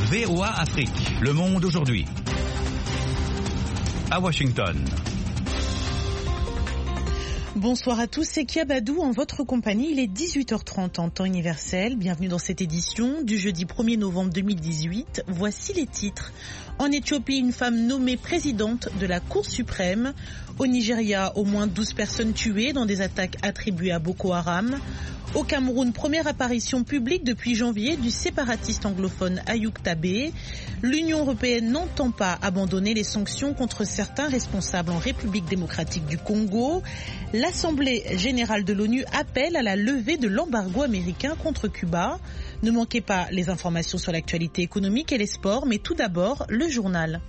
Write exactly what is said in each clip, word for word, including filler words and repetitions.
V O A Afrique, Le Monde aujourd'hui. À Washington. Bonsoir à tous, c'est Kia Badou en votre compagnie. Il est dix-huit heures trente en temps universel. Bienvenue dans cette édition du jeudi premier novembre deux mille dix-huit. Voici les titres. En Éthiopie, une femme nommée présidente de la Cour suprême. Au Nigeria, au moins douze personnes tuées dans des attaques attribuées à Boko Haram. Au Cameroun, première apparition publique depuis janvier du séparatiste anglophone Ayouk Tabé. L'Union européenne n'entend pas abandonner les sanctions contre certains responsables en République démocratique du Congo. L'Assemblée générale de l'ONU appelle à la levée de l'embargo américain contre Cuba. Ne manquez pas les informations sur l'actualité économique et les sports, mais tout d'abord, le journal.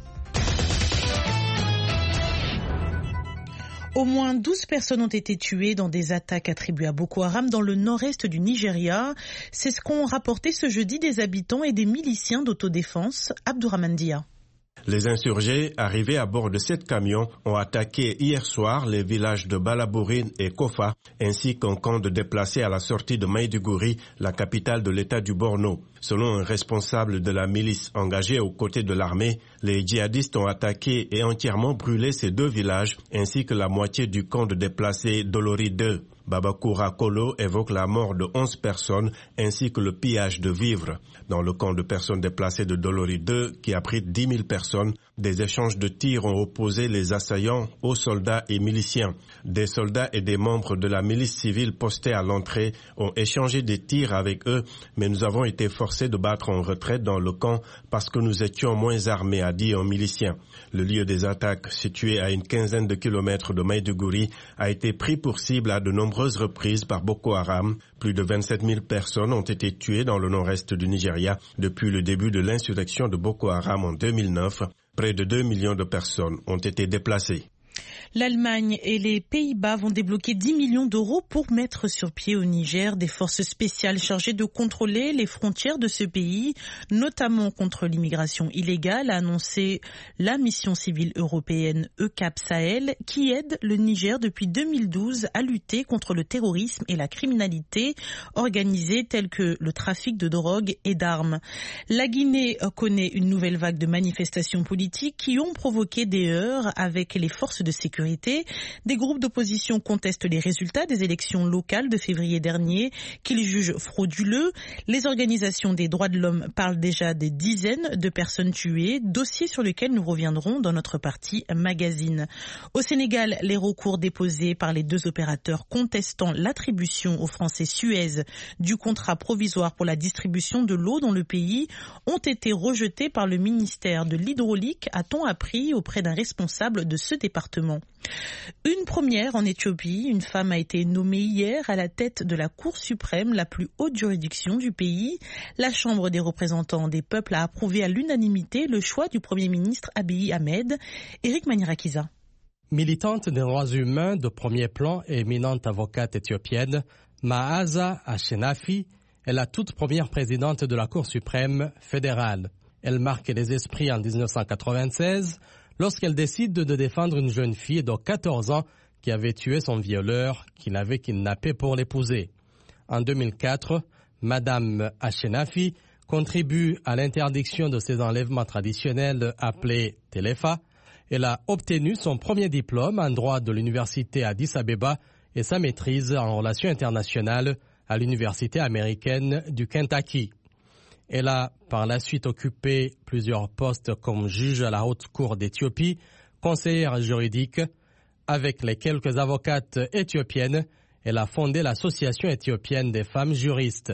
Au moins douze personnes ont été tuées dans des attaques attribuées à Boko Haram dans le nord-est du Nigeria. C'est ce qu'ont rapporté ce jeudi des habitants et des miliciens d'autodéfense. Abdourahmane Dia. Les insurgés, arrivés à bord de sept camions, ont attaqué hier soir les villages de Balabourine et Kofa, ainsi qu'un camp de déplacés à la sortie de Maïdougouri, la capitale de l'État du Borno. Selon un responsable de la milice engagée aux côtés de l'armée, les djihadistes ont attaqué et entièrement brûlé ces deux villages, ainsi que la moitié du camp de déplacés Dolori deux. Babakoura Kolo évoque la mort de onze personnes ainsi que le pillage de vivres. Dans le camp de personnes déplacées de Dolori deux, qui abrite dix mille personnes, des échanges de tirs ont opposé les assaillants aux soldats et miliciens. Des soldats et des membres de la milice civile postés à l'entrée ont échangé des tirs avec eux, mais nous avons été forcés de battre en retraite dans le camp parce que nous étions moins armés, a dit un milicien. Le lieu des attaques, situé à une quinzaine de kilomètres de Maïdougouri, a été pris pour cible à de nombreuses reprises par Boko Haram. Plus de vingt-sept mille personnes ont été tuées dans le nord-est du Nigeria depuis le début de l'insurrection de Boko Haram en deux mille neuf. Près de deux millions de personnes ont été déplacées. L'Allemagne et les Pays-Bas vont débloquer dix millions d'euros pour mettre sur pied au Niger des forces spéciales chargées de contrôler les frontières de ce pays, notamment contre l'immigration illégale, a annoncé la mission civile européenne EUCAP Sahel, qui aide le Niger depuis deux mille douze à lutter contre le terrorisme et la criminalité organisée telle que le trafic de drogue et d'armes. La Guinée connaît une nouvelle vague de manifestations politiques qui ont provoqué des heurts avec les forces de sécurité. Des groupes d'opposition contestent les résultats des élections locales de février dernier qu'ils jugent frauduleux. Les organisations des droits de l'homme parlent déjà des dizaines de personnes tuées, dossier sur lequel nous reviendrons dans notre partie magazine. Au Sénégal, les recours déposés par les deux opérateurs contestant l'attribution au français Suez du contrat provisoire pour la distribution de l'eau dans le pays ont été rejetés par le ministère de l'Hydraulique, a-t-on appris auprès d'un responsable de ce département. Une première en Éthiopie, une femme a été nommée hier à la tête de la Cour suprême, la plus haute juridiction du pays. La Chambre des représentants des peuples a approuvé à l'unanimité le choix du Premier ministre Abiy Ahmed. Éric Manirakiza. Militante des droits humains de premier plan et éminente avocate éthiopienne, Maaza Ashenafi est la toute première présidente de la Cour suprême fédérale. Elle marque les esprits en dix-neuf cent quatre-vingt-seize lorsqu'elle décide de défendre une jeune fille de quatorze ans qui avait tué son violeur, qui l'avait kidnappée pour l'épouser. En deux mille quatre, Madame Ashenafi contribue à l'interdiction de ces enlèvements traditionnels appelés Telefa. Elle a obtenu son premier diplôme en droit de l'université Addis Abeba et sa maîtrise en relations internationales à l'université américaine du Kentucky. Elle a par la suite occupé plusieurs postes comme juge à la Haute Cour d'Éthiopie, conseillère juridique. Avec les quelques avocates éthiopiennes, elle a fondé l'Association éthiopienne des femmes juristes.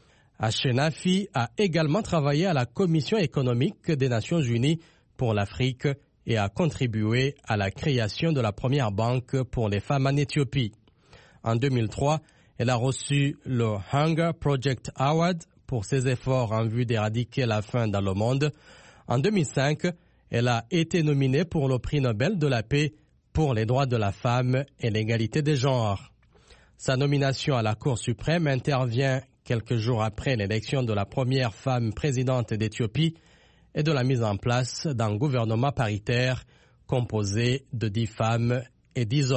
Ashenafi a également travaillé à la Commission économique des Nations Unies pour l'Afrique et a contribué à la création de la première banque pour les femmes en Éthiopie. En deux mille trois, elle a reçu le Hunger Project Award pour ses efforts en vue d'éradiquer la faim dans le monde. En deux mille cinq, elle a été nominée pour le prix Nobel de la paix pour les droits de la femme et l'égalité des genres. Sa nomination à la Cour suprême intervient quelques jours après l'élection de la première femme présidente d'Éthiopie et de la mise en place d'un gouvernement paritaire composé de dix femmes et dix hommes.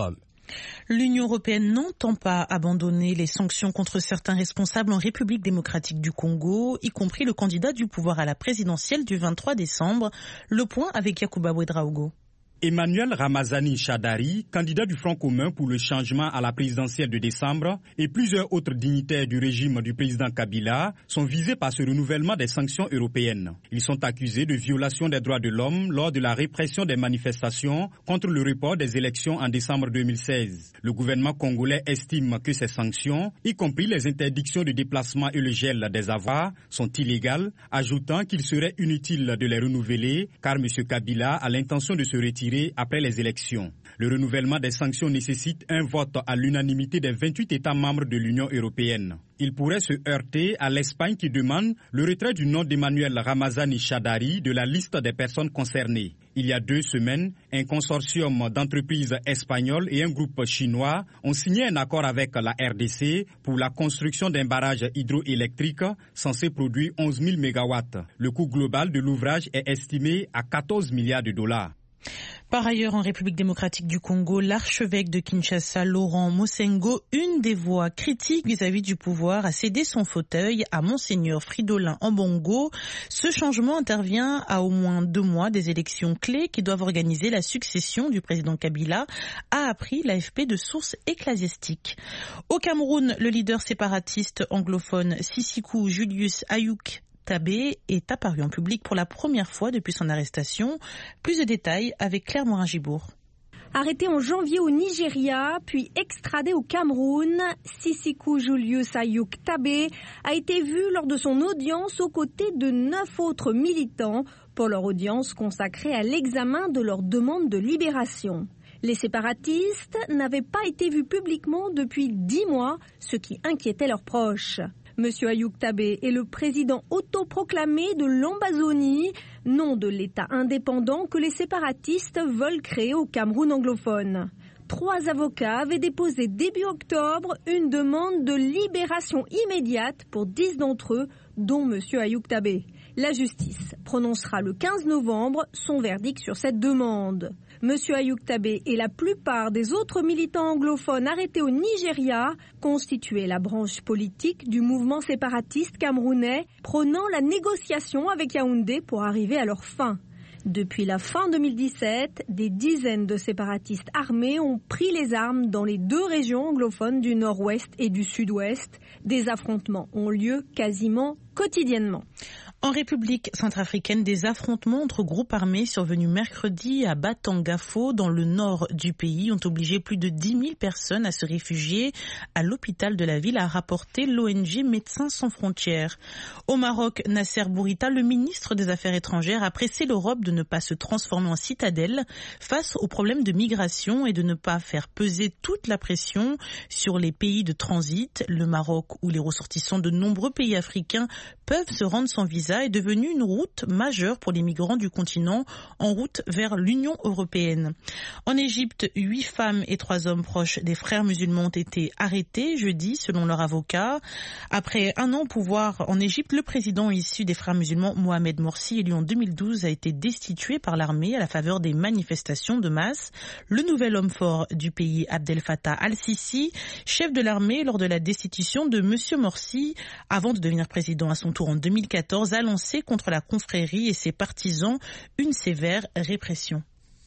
L'Union européenne n'entend pas abandonner les sanctions contre certains responsables en République démocratique du Congo, y compris le candidat du pouvoir à la présidentielle du vingt-trois décembre. Le point avec Yacouba Ouedraogo. Emmanuel Ramazani Shadari, candidat du Front commun pour le changement à la présidentielle de décembre, et plusieurs autres dignitaires du régime du président Kabila sont visés par ce renouvellement des sanctions européennes. Ils sont accusés de violation des droits de l'homme lors de la répression des manifestations contre le report des élections en décembre deux mille seize. Le gouvernement congolais estime que ces sanctions, y compris les interdictions de déplacement et le gel des avoirs, sont illégales, ajoutant qu'il serait inutile de les renouveler car M. Kabila a l'intention de se retirer après les élections. Le renouvellement des sanctions nécessite un vote à l'unanimité des vingt-huit États membres de l'Union européenne. Il pourrait se heurter à l'Espagne qui demande le retrait du nom d'Emmanuel Ramazani Shadari de la liste des personnes concernées. Il y a deux semaines, un consortium d'entreprises espagnoles et un groupe chinois ont signé un accord avec la R D C pour la construction d'un barrage hydroélectrique censé produire onze mille mégawatts. Le coût global de l'ouvrage est estimé à quatorze milliards de dollars. Par ailleurs, en République démocratique du Congo, l'archevêque de Kinshasa, Laurent Mosengo, une des voix critiques vis-à-vis du pouvoir, a cédé son fauteuil à Monseigneur Fridolin Ambongo. Ce changement intervient à au moins deux mois des élections clés qui doivent organiser la succession du président Kabila, a appris l'A F P de sources ecclésiastiques. Au Cameroun, le leader séparatiste anglophone Sisiku Julius Ayuk Tabé est apparu en public pour la première fois depuis son arrestation. Plus de détails avec Claire Morin-Gibourg. Arrêté en janvier au Nigeria, puis extradé au Cameroun, Sisiku Julius Ayuk Tabé a été vu lors de son audience aux côtés de neuf autres militants pour leur audience consacrée à l'examen de leur demande de libération. Les séparatistes n'avaient pas été vus publiquement depuis dix mois, ce qui inquiétait leurs proches. Monsieur Ayuk Tabé est le président autoproclamé de l'Ambazonie, nom de l'État indépendant que les séparatistes veulent créer au Cameroun anglophone. Trois avocats avaient déposé début octobre une demande de libération immédiate pour dix d'entre eux, dont Monsieur Ayuk Tabé. La justice prononcera le quinze novembre son verdict sur cette demande. Monsieur Ayuk Tabé et la plupart des autres militants anglophones arrêtés au Nigeria constituaient la branche politique du mouvement séparatiste camerounais prônant la négociation avec Yaoundé pour arriver à leur fin. Depuis la fin deux mille dix-sept, des dizaines de séparatistes armés ont pris les armes dans les deux régions anglophones du nord-ouest et du sud-ouest. Des affrontements ont lieu quasiment quotidiennement. En République centrafricaine, des affrontements entre groupes armés survenus mercredi à Batangafo, dans le nord du pays, ont obligé plus de dix mille personnes à se réfugier à l'hôpital de la ville, a rapporté l'O N G Médecins sans frontières. Au Maroc, Nasser Bourita, le ministre des Affaires étrangères, a pressé l'Europe de ne pas se transformer en citadelle face aux problèmes de migration et de ne pas faire peser toute la pression sur les pays de transit. Le Maroc, où les ressortissants de nombreux pays africains peuvent se rendre sans visa, est devenue une route majeure pour les migrants du continent en route vers l'Union européenne. En Égypte, huit femmes et trois hommes proches des frères musulmans ont été arrêtés jeudi, selon leur avocat. Après un an au pouvoir en Égypte, le président issu des frères musulmans, Mohamed Morsi, élu en deux mille douze, a été destitué par l'armée à la faveur des manifestations de masse. Le nouvel homme fort du pays, Abdel Fattah al-Sisi, chef de l'armée lors de la destitution de Monsieur Morsi, avant de devenir président à son tour en deux mille quatorze, a lancé contre la confrérie et ses partisans une sévère répression.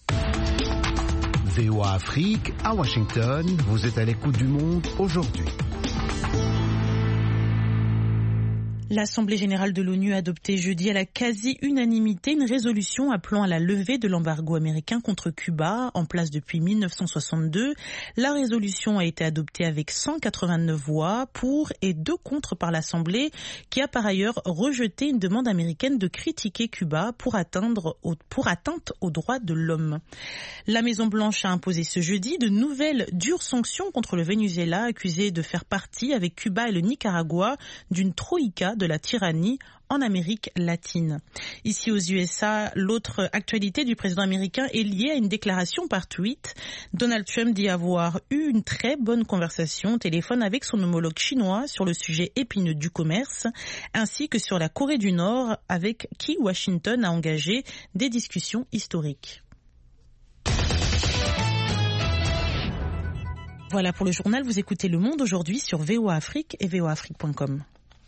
V O A Afrique, à Washington, vous êtes à l'écoute du monde aujourd'hui. L'Assemblée générale de l'ONU a adopté jeudi à la quasi-unanimité une résolution appelant à la levée de l'embargo américain contre Cuba, en place depuis mille neuf cent soixante-deux. La résolution a été adoptée avec cent quatre-vingt-neuf voix pour et deux contre par l'Assemblée, qui a par ailleurs rejeté une demande américaine de critiquer Cuba pour, atteindre, pour atteinte aux droits de l'homme. La Maison-Blanche a imposé ce jeudi de nouvelles dures sanctions contre le Venezuela, accusé de faire partie, avec Cuba et le Nicaragua, d'une troïka de la tyrannie en Amérique latine. Ici aux U S A, l'autre actualité du président américain est liée à une déclaration par tweet. Donald Trump dit avoir eu une très bonne conversation au téléphone avec son homologue chinois sur le sujet épineux du commerce, ainsi que sur la Corée du Nord, avec qui Washington a engagé des discussions historiques. Voilà pour le journal, vous écoutez Le Monde aujourd'hui sur V O A Afrique et v o a afrique point com.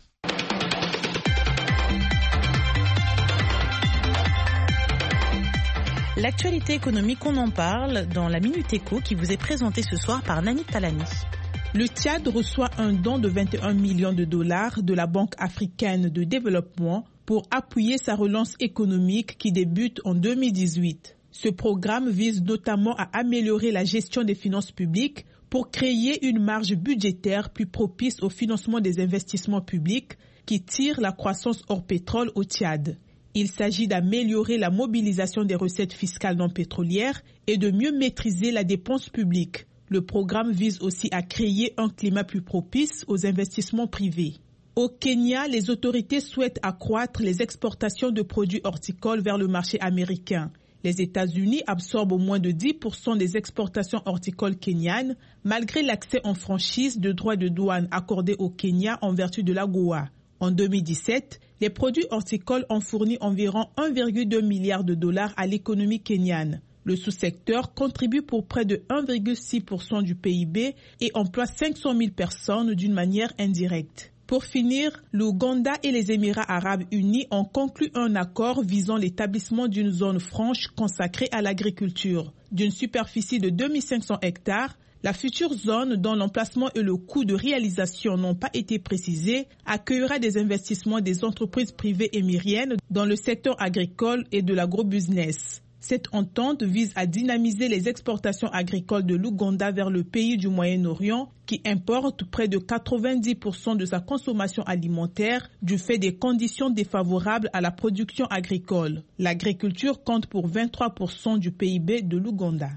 L'actualité économique, on en parle dans la Minute Éco qui vous est présentée ce soir par Nani Talani. Le Tchad reçoit un don de vingt et un millions de dollars de la Banque africaine de développement pour appuyer sa relance économique qui débute en deux mille dix-huit. Ce programme vise notamment à améliorer la gestion des finances publiques pour créer une marge budgétaire plus propice au financement des investissements publics qui tirent la croissance hors pétrole au Tchad. Il s'agit d'améliorer la mobilisation des recettes fiscales non pétrolières et de mieux maîtriser la dépense publique. Le programme vise aussi à créer un climat plus propice aux investissements privés. Au Kenya, les autorités souhaitent accroître les exportations de produits horticoles vers le marché américain. Les États-Unis absorbent au moins de dix pour cent des exportations horticoles kenyanes, malgré l'accès en franchise de droits de douane accordés au Kenya en vertu de l'AGOA. En deux mille dix-sept, les produits horticoles ont fourni environ un virgule deux milliard de dollars à l'économie kenyane. Le sous-secteur contribue pour près de un virgule six pour cent du P I B et emploie cinq cent mille personnes d'une manière indirecte. Pour finir, l'Ouganda et les Émirats arabes unis ont conclu un accord visant l'établissement d'une zone franche consacrée à l'agriculture. D'une superficie de deux mille cinq cents hectares, la future zone, dont l'emplacement et le coût de réalisation n'ont pas été précisés, accueillera des investissements des entreprises privées émiriennes dans le secteur agricole et de l'agrobusiness. Cette entente vise à dynamiser les exportations agricoles de l'Ouganda vers le pays du Moyen-Orient qui importe près de quatre-vingt-dix pour cent de sa consommation alimentaire du fait des conditions défavorables à la production agricole. L'agriculture compte pour vingt-trois pour cent du P I B de l'Ouganda.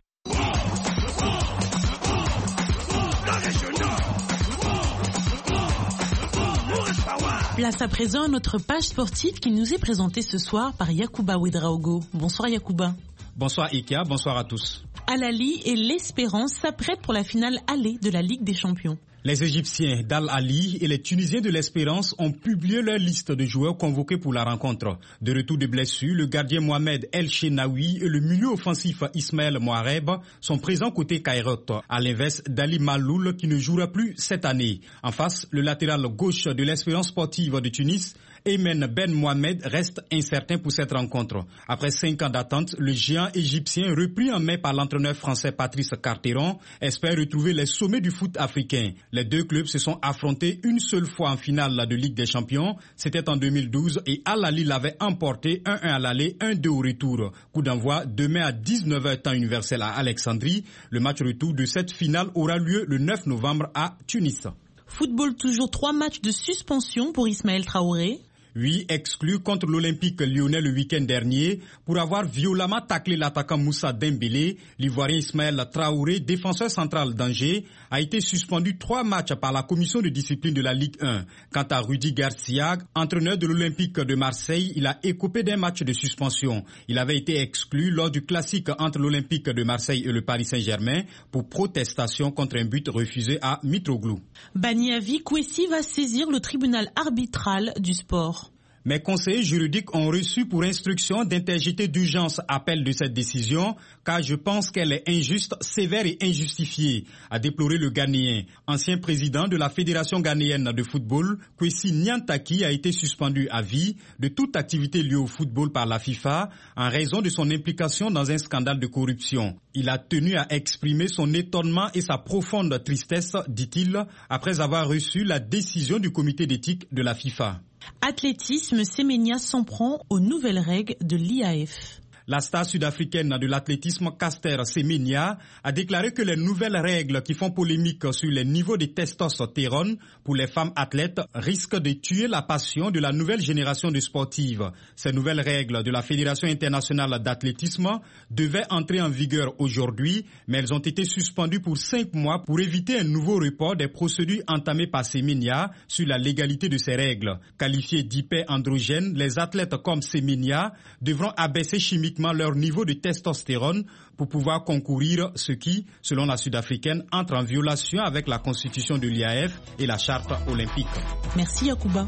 Place à présent à notre page sportive qui nous est présentée ce soir par Yacouba Ouedraogo. Bonsoir Yacouba. Bonsoir Ikia, bonsoir à tous. Al Ahly et l'Espérance s'apprêtent pour la finale aller de la Ligue des Champions. Les Égyptiens d'Al Ahly et les Tunisiens de l'Espérance ont publié leur liste de joueurs convoqués pour la rencontre. De retour de blessure, le gardien Mohamed El Chenaoui et le milieu offensif Ismaël Mohareb sont présents côté Kairat, à l'inverse d'Ali Maloul qui ne jouera plus cette année. En face, le latéral gauche de l'Espérance sportive de Tunis, Aymen Ben Mohamed, reste incertain pour cette rencontre. Après cinq ans d'attente, le géant égyptien, repris en main par l'entraîneur français Patrice Carteron, espère retrouver les sommets du foot africain. Les deux clubs se sont affrontés une seule fois en finale de Ligue des Champions. C'était en deux mille douze et Al Ahly l'avait emporté un un à l'aller, un deux au retour. Coup d'envoi demain à dix-neuf heures temps universel à Alexandrie. Le match retour de cette finale aura lieu le neuf novembre à Tunis. Football, toujours trois matchs de suspension pour Ismaël Traoré. Oui, exclu contre l'Olympique lyonnais le week-end dernier pour avoir violemment taclé l'attaquant Moussa Dembélé. L'Ivoirien Ismaël Traoré, défenseur central d'Angers, a été suspendu trois matchs par la commission de discipline de la Ligue un. Quant à Rudy Garcia, entraîneur de l'Olympique de Marseille, il a écopé d'un match de suspension. Il avait été exclu lors du classique entre l'Olympique de Marseille et le Paris Saint-Germain pour protestation contre un but refusé à Mitroglou. Banni à vie, Kwesi va saisir le tribunal arbitral du sport. Mes conseillers juridiques ont reçu pour instruction d'interjeter d'urgence appel de cette décision, car je pense qu'elle est injuste, sévère et injustifiée, a déploré le Ghanéen. Ancien président de la Fédération ghanéenne de football, Kwesi Nyantaki a été suspendu à vie de toute activité liée au football par la FIFA en raison de son implication dans un scandale de corruption. Il a tenu à exprimer son étonnement et sa profonde tristesse, dit-il, après avoir reçu la décision du comité d'éthique de la FIFA. Athlétisme, Semenya s'en prend aux nouvelles règles de l'I A F. La star sud-africaine de l'athlétisme Caster Semenya a déclaré que les nouvelles règles qui font polémique sur les niveaux de testostérone pour les femmes athlètes risquent de tuer la passion de la nouvelle génération de sportives. Ces nouvelles règles de la Fédération internationale d'athlétisme devaient entrer en vigueur aujourd'hui, mais elles ont été suspendues pour cinq mois pour éviter un nouveau report des procédures entamées par Semenya sur la légalité de ces règles. Qualifiées d'hyperandrogènes, les athlètes comme Semenya devront abaisser chimiquement leur niveau de testostérone pour pouvoir concourir, ce qui, selon la Sud-Africaine, entre en violation avec la constitution de l'I A F et la charte olympique. Merci Yacouba.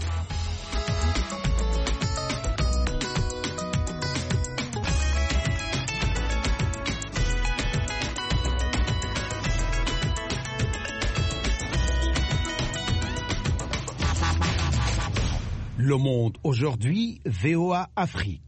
Le Monde aujourd'hui, V O A Afrique.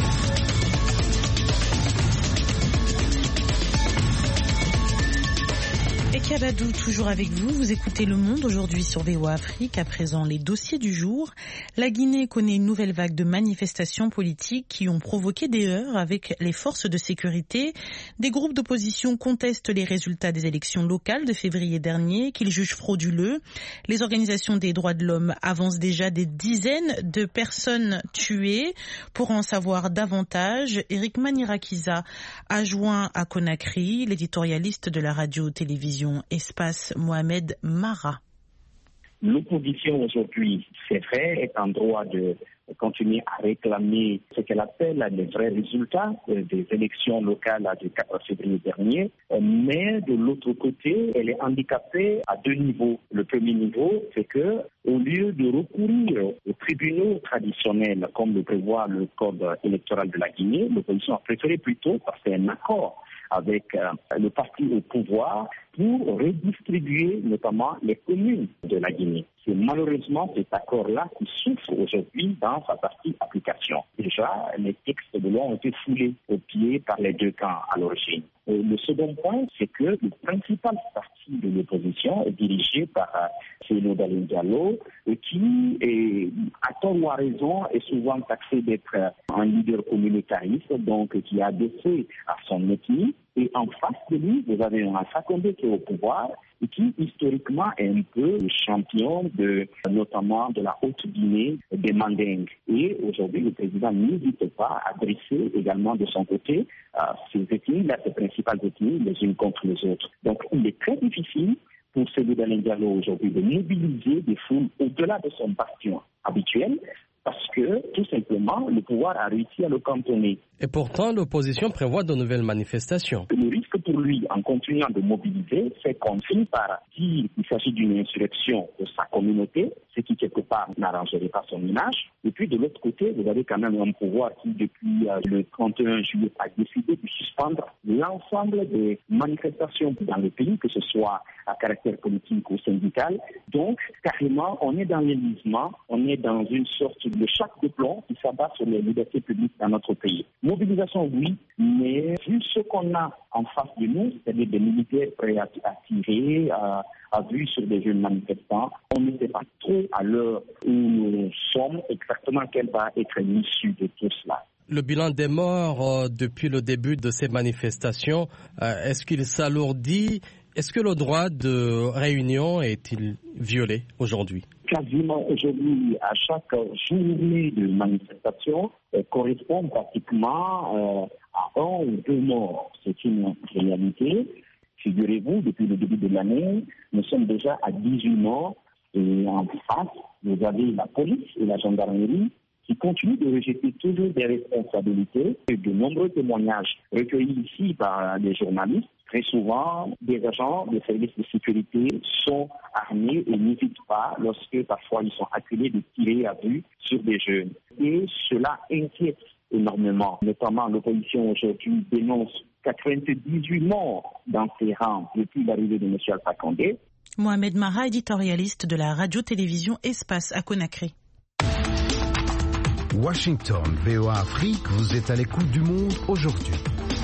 Et Kabadou, toujours avec vous, vous écoutez Le Monde aujourd'hui sur V O A Afrique. À présent, les dossiers du jour. La Guinée connaît une nouvelle vague de manifestations politiques qui ont provoqué des heurts avec les forces de sécurité. Des groupes d'opposition contestent les résultats des élections locales de février dernier, qu'ils jugent frauduleux. Les organisations des droits de l'homme avancent déjà des dizaines de personnes tuées. Pour en savoir davantage, Eric Manirakiza a joint à Conakry l'éditorialiste de la radio-télévision Espace, Mohamed Mara. L'opposition aujourd'hui, c'est vrai, est en droit de continuer à réclamer ce qu'elle appelle les vrais résultats des élections locales du quatre février dernier. Mais de l'autre côté, elle est handicapée à deux niveaux. Le premier niveau, c'est que au lieu de recourir aux tribunaux traditionnels, comme le prévoit le code électoral de la Guinée, l'opposition a préféré plutôt passer un accord avec euh, le parti au pouvoir pour redistribuer notamment les communes de la Guinée. C'est malheureusement cet accord-là qui souffre aujourd'hui dans sa partie application. Déjà, les textes de loi ont été foulés aux pieds par les deux camps à l'origine. Et le second point, c'est que le principal parti de l'opposition est dirigé par Cellou Dalein Diallo, qui, est, à tort ou à raison, est souvent taxé d'être un leader communautariste, donc qui a adossé à son ethnie. Et en face de lui, vous avez un Alpha Condé qui est au pouvoir et qui, historiquement, est un peu le champion de, notamment de la Haute-Guinée, des Mandingues. Et aujourd'hui, le président n'hésite pas à dresser également de son côté euh, ces ethnies, là, ces principales ethnies, les unes contre les autres. Donc, il est très difficile pour Cellou Dalein Diallo aujourd'hui de mobiliser des foules au-delà de son bastion habituel, parce que, tout simplement, le pouvoir a réussi à le cantonner. Et pourtant, l'opposition prévoit de nouvelles manifestations. Le risque pour lui, en continuant de mobiliser, c'est qu'on finit par dire qu'il s'agit d'une insurrection de sa communauté, ce qui, quelque part, n'arrangerait pas son image. Et puis, de l'autre côté, vous avez quand même un pouvoir qui, depuis euh, le trente et un juillet, a décidé de suspendre l'ensemble des manifestations dans le pays, que ce soit à caractère politique ou syndical. Donc, carrément, on est dans l'élisement, on est dans une sorte de chape de plomb qui s'abat sur les libertés publiques dans notre pays. Mobilisation, oui, mais vu ce qu'on a en face de nous, c'est-à-dire des militaires prêts à, à tirer, à, à vue sur des jeunes manifestants, on ne sait pas trop à l'heure où nous sommes exactement quelle va être l'issue de tout cela. Le bilan des morts euh, depuis le début de ces manifestations, euh, est-ce qu'il s'alourdit? Est-ce que le droit de réunion est-il violé aujourd'hui? Quasiment aujourd'hui, à chaque journée de manifestation, euh, correspond pratiquement euh, à un ou deux morts. C'est une réalité. Figurez-vous, depuis le début de l'année, nous sommes déjà à dix-huit morts. Et en face, vous avez la police et la gendarmerie qui continuent de rejeter toujours des responsabilités. Et de nombreux témoignages recueillis ici par les journalistes. Très souvent, des agents des services de sécurité sont armés et n'hésitent pas lorsque parfois ils sont acculés de tirer à vue sur des jeunes. Et cela inquiète énormément. Notamment, l'opposition aujourd'hui dénonce quatre-vingt-dix-huit morts dans ses rangs depuis l'arrivée de M. Alpha Condé. Mohamed Mara, éditorialiste de la radio-télévision Espace à Conakry. Washington, V O A Afrique, vous êtes à l'écoute du monde aujourd'hui.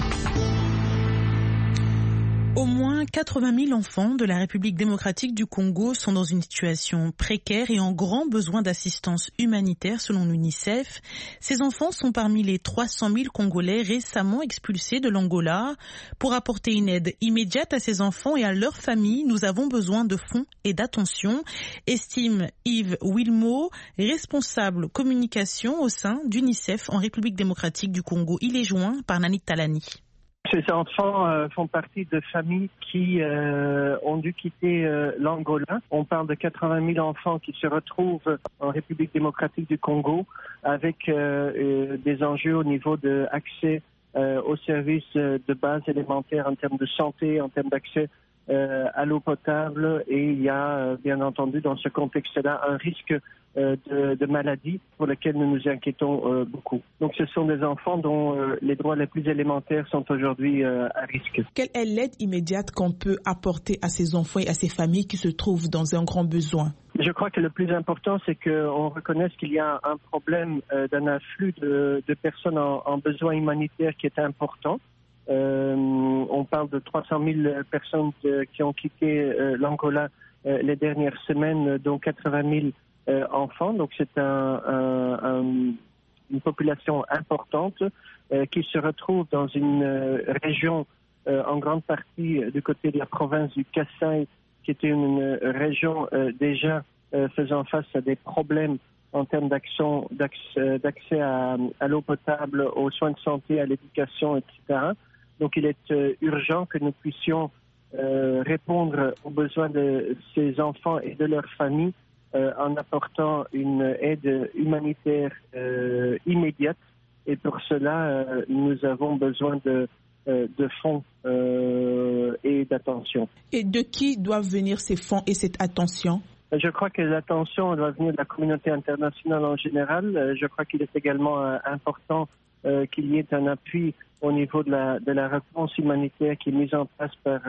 Au moins quatre-vingt mille enfants de la République démocratique du Congo sont dans une situation précaire et en grand besoin d'assistance humanitaire selon l'UNICEF. Ces enfants sont parmi les trois cent mille Congolais récemment expulsés de l'Angola. Pour apporter une aide immédiate à ces enfants et à leurs familles, nous avons besoin de fonds et d'attention, estime Yves Wilmo, responsable communication au sein d'UNICEF en République démocratique du Congo. Il est joint par Nani Talani. Ces enfants euh, font partie de familles qui euh, ont dû quitter euh, l'Angola. On parle de quatre-vingt mille enfants qui se retrouvent en République démocratique du Congo avec euh, euh, des enjeux au niveau de accès euh, aux services de base élémentaires en termes de santé, en termes d'accès euh, à l'eau potable. Et il y a euh, bien entendu dans ce contexte-là un risque euh, de, de maladie pour lequel nous nous inquiétons euh, beaucoup. Donc ce sont des enfants dont euh, les droits les plus élémentaires sont aujourd'hui euh, à risque. Quelle est l'aide immédiate qu'on peut apporter à ces enfants et à ces familles qui se trouvent dans un grand besoin? Je crois que le plus important, c'est qu'on reconnaisse qu'il y a un problème euh, d'un afflux de, de personnes en, en besoin humanitaire qui est important. Euh, on parle de trois cent mille personnes de, qui ont quitté euh, l'Angola euh, les dernières semaines, dont quatre-vingt mille euh, enfants. Donc c'est un, un, un, une population importante euh, qui se retrouve dans une euh, région euh, en grande partie du côté de la province du Kasaï, qui était une, une région euh, déjà euh, faisant face à des problèmes en termes d'accès, d'accès à, à l'eau potable, aux soins de santé, à l'éducation, et cetera. Donc il est euh, urgent que nous puissions euh, répondre aux besoins de ces enfants et de leurs familles euh, en apportant une aide humanitaire euh, immédiate. Et pour cela, euh, nous avons besoin de, euh, de fonds euh, et d'attention. Et de qui doivent venir ces fonds et cette attention ? Je crois que l'attention doit venir de la communauté internationale en général. Je crois qu'il est également euh, important euh, qu'il y ait un appui au niveau de la, de la réponse humanitaire qui est mise en place par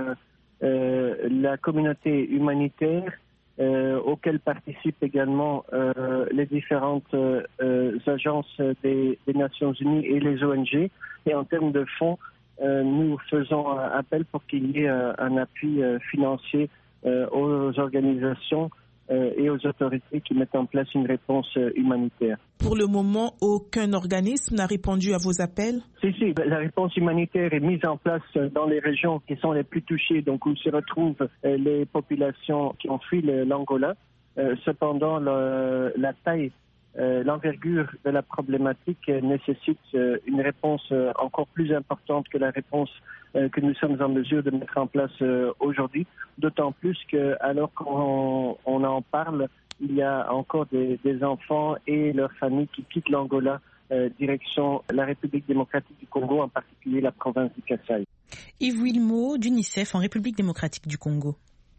euh, la communauté humanitaire, euh, auquel participent également euh, les différentes euh, agences des, des Nations Unies et les O N G. Et en termes de fonds, euh, nous faisons appel pour qu'il y ait euh, un appui euh, financier euh, aux organisations euh, et aux autorités qui mettent en place une réponse euh, humanitaire. Pour le moment, aucun organisme n'a répondu à vos appels? Si, si, la réponse humanitaire est mise en place dans les régions qui sont les plus touchées, donc où se retrouvent euh, les populations qui ont fui l'Angola. Euh, cependant, le, la taille, euh, l'envergure de la problématique euh, nécessite euh, une réponse euh, encore plus importante que la réponse euh, que nous sommes en mesure de mettre en place euh, aujourd'hui. D'autant plus que, alors qu'on on en parle, il y a encore des, des enfants et leurs familles qui quittent l'Angola euh, direction la République démocratique du Congo, en particulier la province du Kasaï. Yves Wilmot d'UNICEF en République démocratique du Congo.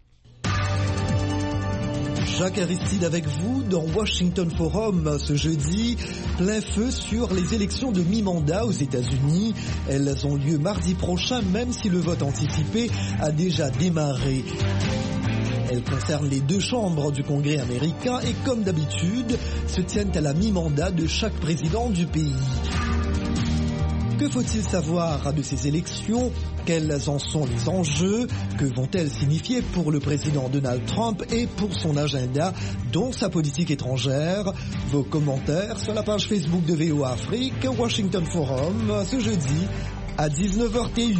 Jacques Aristide avec vous dans Washington Forum ce jeudi. Plein feu sur les élections de mi-mandat aux États-Unis. Elles ont lieu mardi prochain, même si le vote anticipé a déjà démarré. Elles concernent les deux chambres du Congrès américain et, comme d'habitude, se tiennent à la mi-mandat de chaque président du pays. Que faut-il savoir de ces élections? Quels en sont les enjeux? Que vont-elles signifier pour le président Donald Trump et pour son agenda, dont sa politique étrangère? Vos commentaires sur la page Facebook de V O A Afrique, Washington Forum, ce jeudi à dix-neuf heures T U.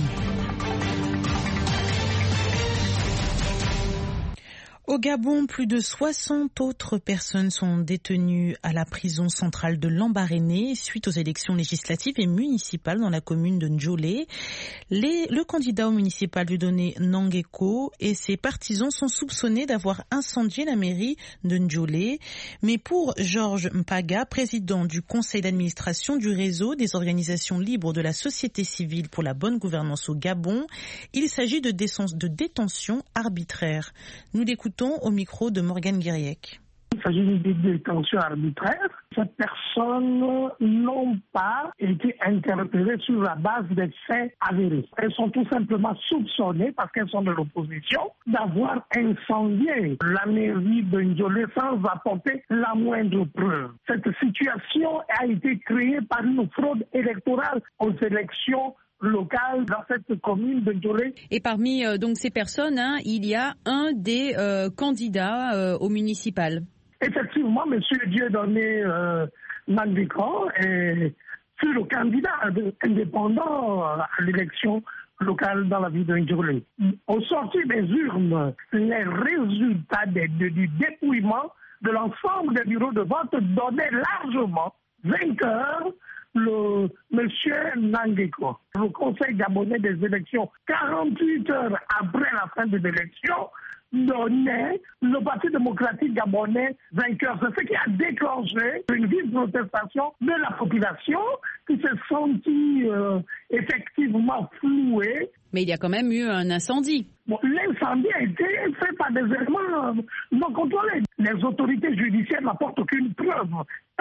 Au Gabon, plus de soixante autres personnes sont détenues à la prison centrale de Lambaréné suite aux élections législatives et municipales dans la commune de Ndjolé. Les, le candidat au municipal du Donné Nangeko et ses partisans sont soupçonnés d'avoir incendié la mairie de Ndjolé. Mais pour Georges Mpaga, président du conseil d'administration du réseau des organisations libres de la société civile pour la bonne gouvernance au Gabon, il s'agit de, de détention arbitraire. Nous l'écoutons au micro de Morgane Guiriec. Il s'agit d'une détention arbitraire. Ces personnes n'ont pas été interpellées sur la base des faits avérés. Elles sont tout simplement soupçonnées, parce qu'elles sont de l'opposition, d'avoir incendié la mairie de Ndjolé sans apporter la moindre preuve. Cette situation a été créée par une fraude électorale aux élections locales dans cette commune de Ndjolé. Et parmi euh, donc ces personnes, hein, il y a un des euh, candidats euh, au municipal. Effectivement, M. Dieudonné euh, Nangeko fut le candidat indépendant à l'élection locale dans la ville de Ndjolé. Au sortir des urnes, les résultats des, de, du dépouillement de l'ensemble des bureaux de vote donnaient largement vainqueur le monsieur Nangeko. Le Conseil gabonais des élections, quarante-huit heures après la fin de l'élection, donnait le Parti démocratique gabonais vainqueur. C'est ce qui a déclenché une vive protestation de la population qui s'est sentie euh, effectivement flouée. Mais il y a quand même eu un incendie. Bon, l'incendie a été fait par des éléments non contrôlés. Les autorités judiciaires n'apportent aucune preuve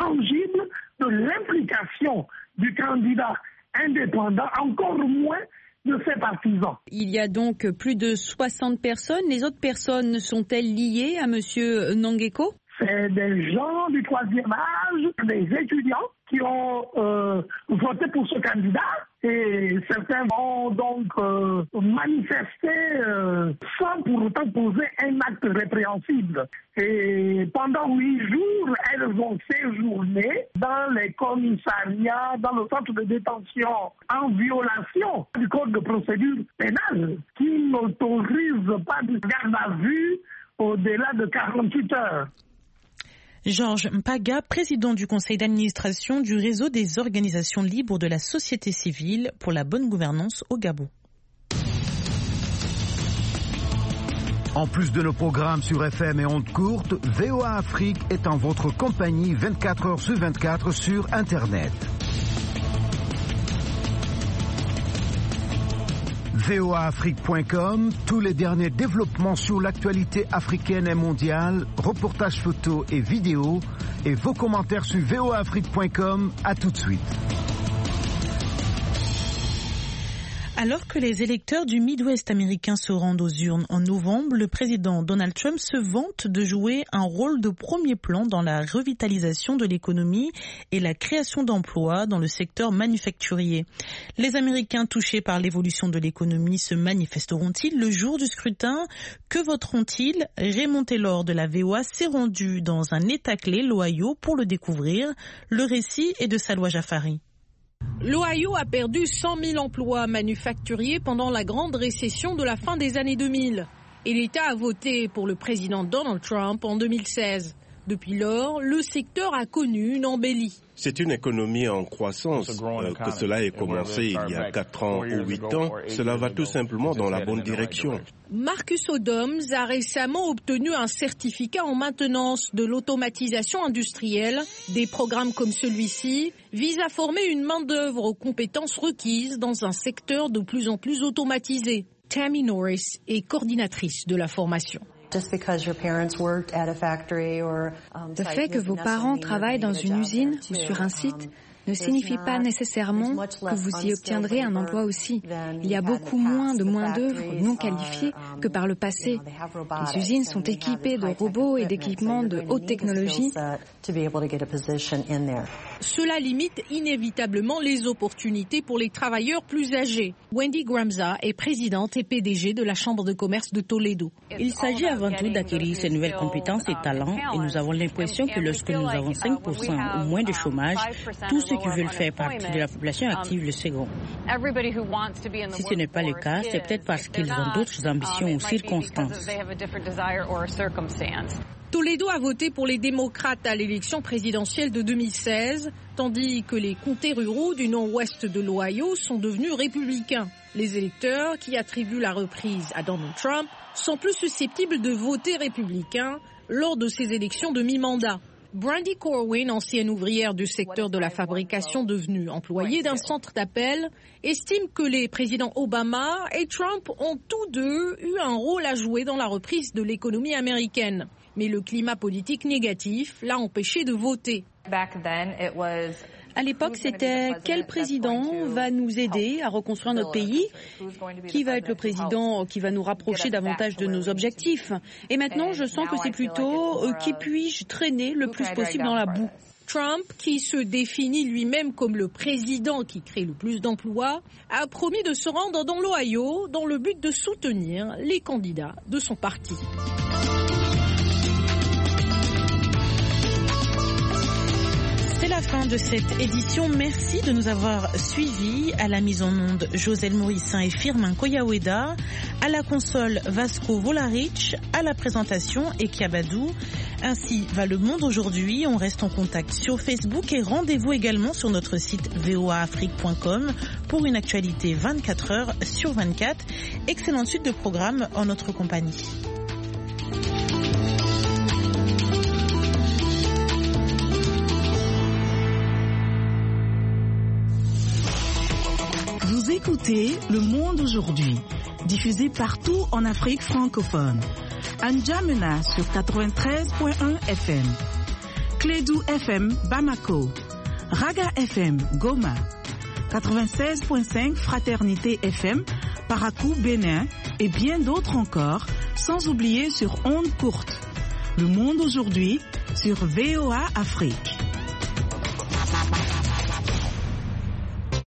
tangible de l'implication du candidat indépendant, encore moins de ses partisans. Il y a donc plus de soixante personnes. Les autres personnes sont-elles liées à M. Nangeko? C'est des gens du troisième âge, des étudiants qui ont euh, voté pour ce candidat et certains vont donc euh, manifester euh, sans pour autant poser un acte répréhensible. Et pendant huit jours, elles ont séjourné dans les commissariats, dans le centre de détention en violation du code de procédure pénale qui n'autorise pas de garde à vue au-delà de quarante-huit heures. Georges Mpaga, président du conseil d'administration du réseau des organisations libres de la société civile pour la bonne gouvernance au Gabon. En plus de nos programmes sur F M et ondes courtes, V O A Afrique est en votre compagnie vingt-quatre heures sur vingt-quatre sur Internet. V O A Afrique point com, tous les derniers développements sur l'actualité africaine et mondiale, reportages photos et vidéos, et vos commentaires sur V O A Afrique point com. À tout de suite. Alors que les électeurs du Midwest américain se rendent aux urnes en novembre, le président Donald Trump se vante de jouer un rôle de premier plan dans la revitalisation de l'économie et la création d'emplois dans le secteur manufacturier. Les Américains touchés par l'évolution de l'économie se manifesteront-ils le jour du scrutin? Que voteront-ils? Raymond Taylor de la V O A s'est rendu dans un État clé, l'Ohio, pour le découvrir. Le récit est de Salwa Jafari. L'Ohio a perdu cent mille emplois manufacturiers pendant la grande récession de la fin des années deux mille. Et l'État a voté pour le président Donald Trump en deux mille seize. Depuis lors, le secteur a connu une embellie. C'est une économie en croissance. Euh, que cela ait commencé il y a quatre ans ou huit ans, cela va tout simplement dans la bonne direction. Marcus Odoms a récemment obtenu un certificat en maintenance de l'automatisation industrielle. Des programmes comme celui-ci visent à former une main-d'œuvre aux compétences requises dans un secteur de plus en plus automatisé. Tammy Norris est coordinatrice de la formation. Le fait que vos parents travaillent dans une usine ou sur un site ne signifie pas nécessairement que vous y obtiendrez un emploi aussi. Il y a beaucoup moins de main-d'œuvre non qualifiée que par le passé. Les usines sont équipées de robots et d'équipements de haute technologie. Cela limite inévitablement les opportunités pour les travailleurs plus âgés. Wendy Gramza est présidente et P D G de la Chambre de commerce de Toledo. Il s'agit avant tout d'acquérir ces nouvelles compétences et talents et nous avons l'impression que lorsque nous avons cinq pour cent ou moins de chômage, tous ceux qui veulent faire partie de la population active le seront. Si ce n'est pas le cas, c'est peut-être parce qu'ils ont d'autres ambitions ou circonstances. Toledo a voté pour les démocrates à l'élection présidentielle de deux mille seize, tandis que les comtés ruraux du nord-ouest de l'Ohio sont devenus républicains. Les électeurs, qui attribuent la reprise à Donald Trump, sont plus susceptibles de voter républicain lors de ces élections de mi-mandat. Brandy Corwin, ancienne ouvrière du secteur de la fabrication devenue employée d'un centre d'appel, estime que les présidents Obama et Trump ont tous deux eu un rôle à jouer dans la reprise de l'économie américaine. Mais le climat politique négatif l'a empêché de voter. À l'époque, c'était quel président va nous aider à reconstruire notre pays? Qui va être le président qui va nous rapprocher davantage de nos objectifs? Et maintenant, je sens que c'est plutôt euh, qui puis-je traîner le plus possible dans la boue. Trump, qui se définit lui-même comme le président qui crée le plus d'emplois, a promis de se rendre dans l'Ohio dans le but de soutenir les candidats de son parti. C'est la fin de cette édition. Merci de nous avoir suivis. À la mise en onde, Joselle Morissin et Firmin Koyaweda. À la console, Vasco Volaric. À la présentation, Ekiabadou. Ainsi va le monde aujourd'hui. On reste en contact sur Facebook et rendez-vous également sur notre site v o a afrique point com pour une actualité vingt-quatre heures sur vingt-quatre. Excellente suite de programmes en notre compagnie. Vous écoutez Le Monde aujourd'hui, diffusé partout en Afrique francophone. N'Djamena sur quatre-vingt-treize point un F M, Clédou F M Bamako, Raga F M Goma, quatre-vingt-seize virgule cinq Fraternité F M, Parakou, Bénin et bien d'autres encore, sans oublier sur ondes courtes. Le monde aujourd'hui sur V O A Afrique.